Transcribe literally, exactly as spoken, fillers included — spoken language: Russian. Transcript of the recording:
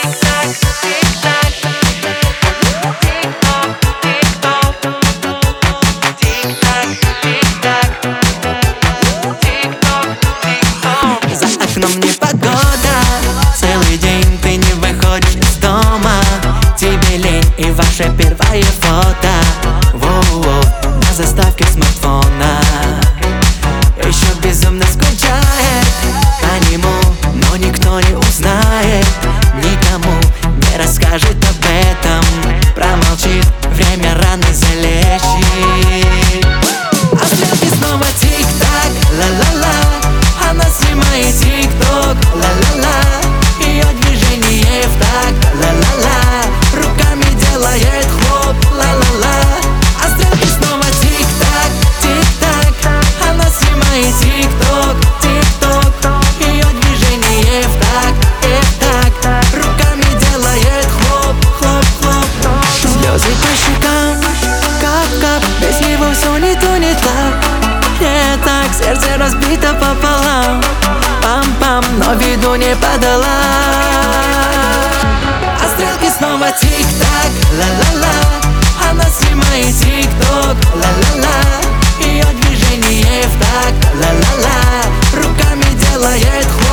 За окном непогода, целый день ты не выходишь из дома. Тебе лень и ваше первое фото воу-воу, на заставке смартфона. Еще безумно скучает по нему, но никто не узнает, никому не расскажет об этом. Промолчит, время раны залечит. А стрелки снова тик-так, ла-ла-ла. Она снимает тик-ток, ла-ла-ла. Ее движение в такт, ла-ла-ла. Руками делает хлоп, ла-ла-ла. А стрелки снова тик-так, тик-так. Она снимает тик-ток, тик-ток. Ее движение в такт, э, в такт. Руками делает хлоп, хлоп, хлоп. Слезы по щекам, кап-кап. Без него все не то, не так. Не так, сердце разбито пополам. Пам-пам, но виду не подала. А стрелки снова тик-так, ла-ла-ла. Она снимает тик-ток, ла-ла-ла. Ее движение в такт, ла-ла-ла. Руками делает хлоп.